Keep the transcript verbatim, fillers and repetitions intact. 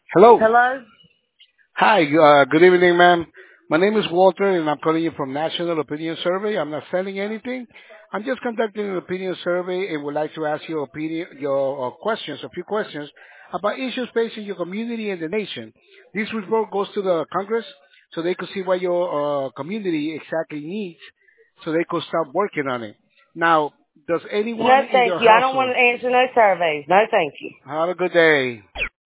Hello. Hello? Hi. Uh, good evening, ma'am. My name is Walter, and I'm calling you from National Opinion Survey. I'm not selling anything. I'm just conducting an opinion survey and would like to ask your opinion, your uh, questions, a few questions about issues facing your community and the nation. This report goes to the Congress so they could see what your uh, community exactly needs, so they could start working on it. Now, does No, anyone in thank your you. I don't want household to answer no surveys. No, thank you. have a good day?